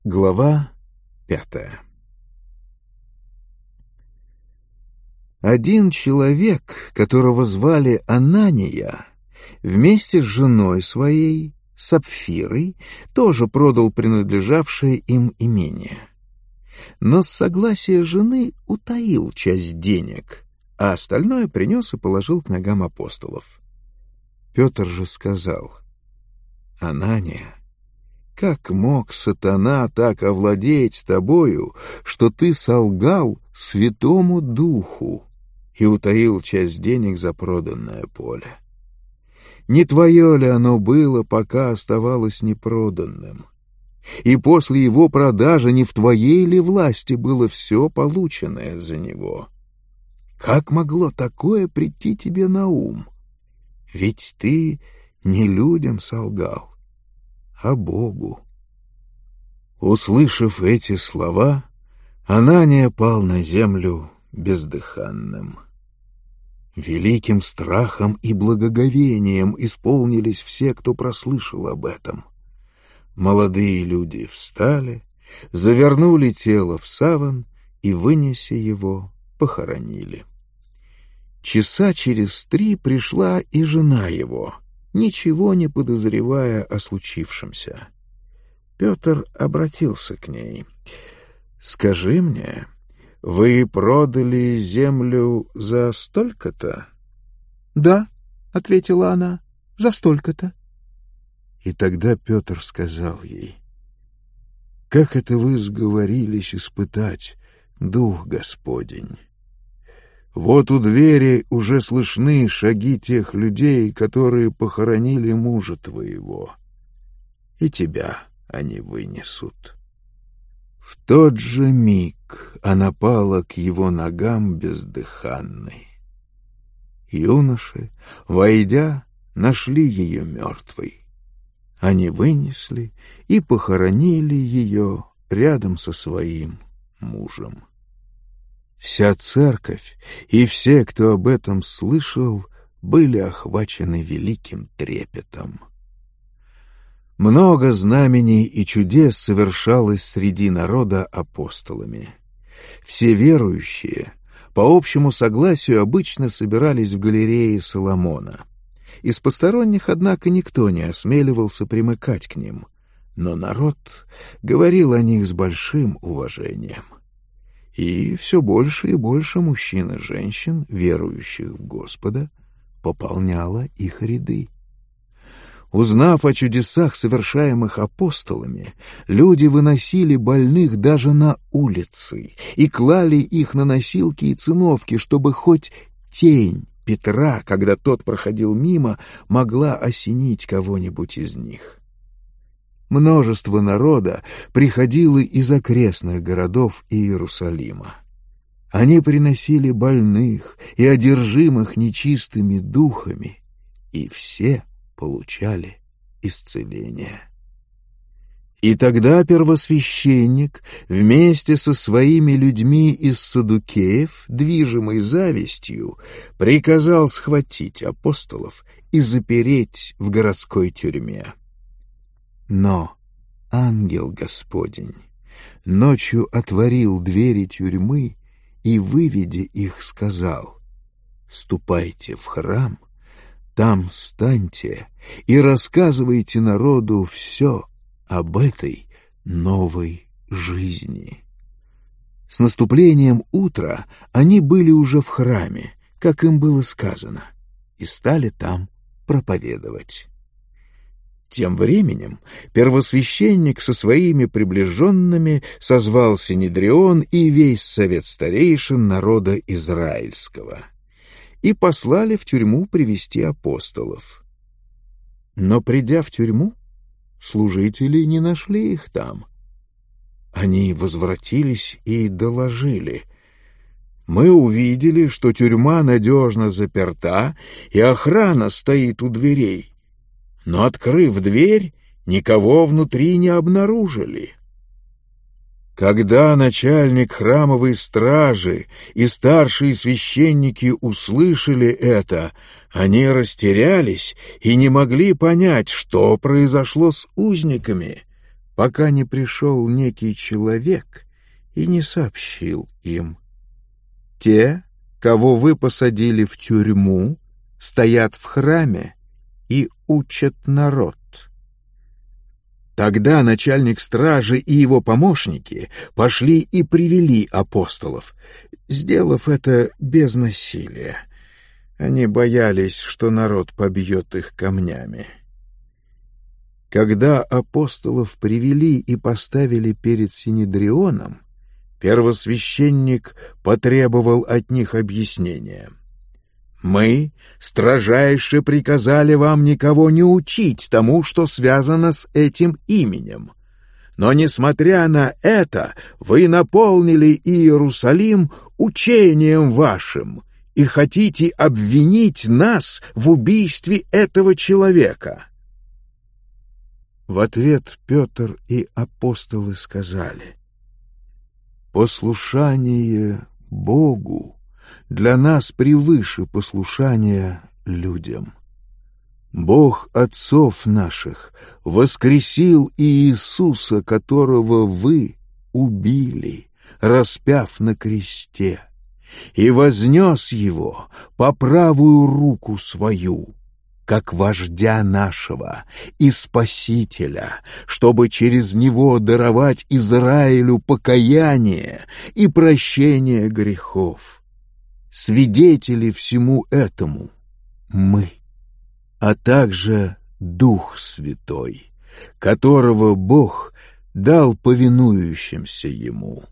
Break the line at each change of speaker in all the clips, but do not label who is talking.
Глава 5. Один человек, которого звали Анания, вместе с женой своей, Сапфирой, тоже продал принадлежавшее им имение. Но с согласия жены утаил часть денег, а остальное принес и положил к ногам апостолов. Петр же сказал: «Анания, как мог сатана так овладеть тобою, что ты солгал Святому Духу и утаил часть денег за проданное поле? Не твое ли оно было, пока оставалось непроданным? И после его продажи не в твоей ли власти было все полученное за него? Как могло такое прийти тебе на ум? Ведь ты не людям солгал, а Богу». Услышав эти слова, Анания пал на землю бездыханным. Великим страхом и благоговением исполнились все, кто прослышал об этом. Молодые люди встали, завернули тело в саван и, вынеся его, похоронили. Часа через 3 пришла и жена его, ничего не подозревая о случившемся. Петр обратился к ней: «Скажи мне, вы продали землю за столько-то?» «Да», — ответила она, — «за столько-то». И тогда Петр сказал ей: «Как это вы сговорились испытать Дух Господень? Вот у двери уже слышны шаги тех людей, которые похоронили мужа твоего, и тебя они вынесут». В тот же миг она пала к его ногам бездыханной. Юноши, войдя, нашли ее мертвой. Они вынесли и похоронили ее рядом со своим мужем. Вся церковь и все, кто об этом слышал, были охвачены великим трепетом. Много знамений и чудес совершалось среди народа апостолами. Все верующие по общему согласию обычно собирались в галерее Соломона. Из посторонних, однако, никто не осмеливался примыкать к ним, но народ говорил о них с большим уважением. И все больше и больше мужчин и женщин, верующих в Господа, пополняло их ряды. Узнав о чудесах, совершаемых апостолами, люди выносили больных даже на улицы и клали их на носилки и циновки, чтобы хоть тень Петра, когда тот проходил мимо, могла осенить кого-нибудь из них. Множество народа приходило из окрестных городов Иерусалима. Они приносили больных и одержимых нечистыми духами, и все получали исцеление. И тогда первосвященник вместе со своими людьми из саддукеев, движимый завистью, приказал схватить апостолов и запереть в городской тюрьме. Но ангел Господень ночью отворил двери тюрьмы и, выведя их, сказал: «Ступайте в храм, там станьте и рассказывайте народу все об этой новой жизни». С наступлением утра они были уже в храме, как им было сказано, и стали там проповедовать. Тем временем первосвященник со своими приближенными созвал Синедрион и весь совет старейшин народа израильского и послали в тюрьму привести апостолов. Но, придя в тюрьму, служители не нашли их там. Они возвратились и доложили: «Мы увидели, что тюрьма надежно заперта, и охрана стоит у дверей. Но, открыв дверь, никого внутри не обнаружили». Когда начальник храмовой стражи и старшие священники услышали это, они растерялись и не могли понять, что произошло с узниками, пока не пришел некий человек и не сообщил им: «Те, кого вы посадили в тюрьму, стоят в храме и учат народ». Тогда начальник стражи и его помощники пошли и привели апостолов, сделав это без насилия. Они боялись, что народ побьет их камнями. Когда апостолов привели и поставили перед Синедрионом, первосвященник потребовал от них объяснения. «Мы строжайше приказали вам никого не учить тому, что связано с этим именем. Но, несмотря на это, вы наполнили Иерусалим учением вашим и хотите обвинить нас в убийстве этого человека». В ответ Петр и апостолы сказали: «Послушание Богу для нас превыше послушания людям. Бог отцов наших воскресил Иисуса, которого вы убили, распяв на кресте, и вознес его по правую руку свою, как вождя нашего и Спасителя, чтобы через него даровать Израилю покаяние и прощение грехов. Свидетели всему этому мы, а также Дух Святой, которого Бог дал повинующимся Ему».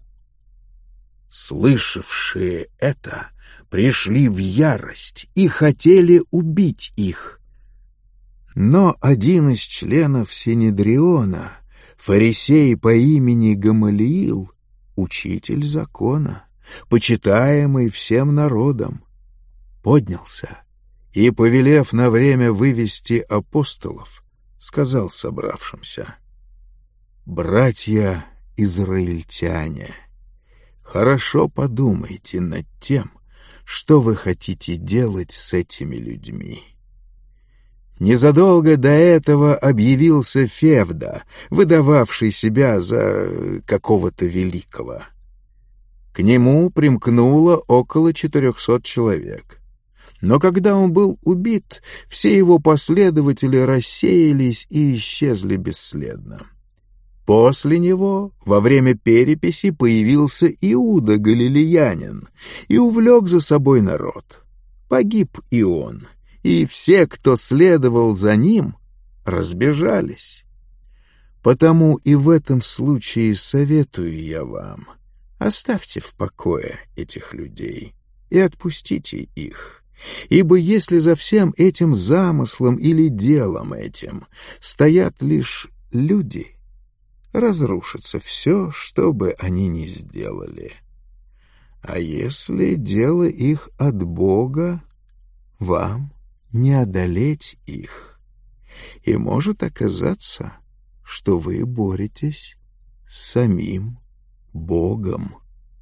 Слышавшие это, пришли в ярость и хотели убить их. Но один из членов Синедриона, фарисей по имени Гамалиил, учитель закона, почитаемый всем народом, поднялся и, повелев на время вывести апостолов, сказал собравшимся: «Братья израильтяне, хорошо подумайте над тем, что вы хотите делать с этими людьми». Незадолго до этого объявился Февда, выдававший себя за какого-то великого. К нему примкнуло около 400 человек. Но когда он был убит, все его последователи рассеялись и исчезли бесследно. После него во время переписи появился Иуда Галилеянин и увлек за собой народ. Погиб и он, и все, кто следовал за ним, разбежались. Потому и в этом случае советую я вам: оставьте в покое этих людей и отпустите их. Ибо если за всем этим замыслом или делом этим стоят лишь люди, разрушится все, что бы они ни сделали. А если дело их от Бога, вам не одолеть их, и может оказаться, что вы боретесь с самим Богом».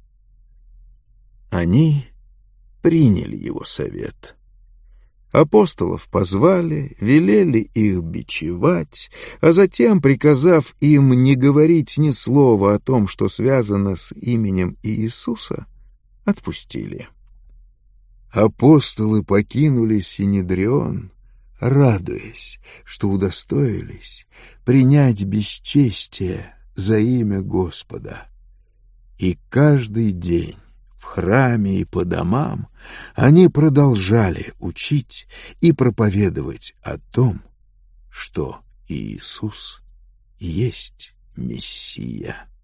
Они приняли его совет. Апостолов позвали, велели их бичевать, а затем, приказав им не говорить ни слова о том, что связано с именем Иисуса, отпустили. Апостолы покинули Синедрион, радуясь, что удостоились принять бесчестие за имя Господа. И каждый день в храме и по домам они продолжали учить и проповедовать о том, что Иисус есть Мессия.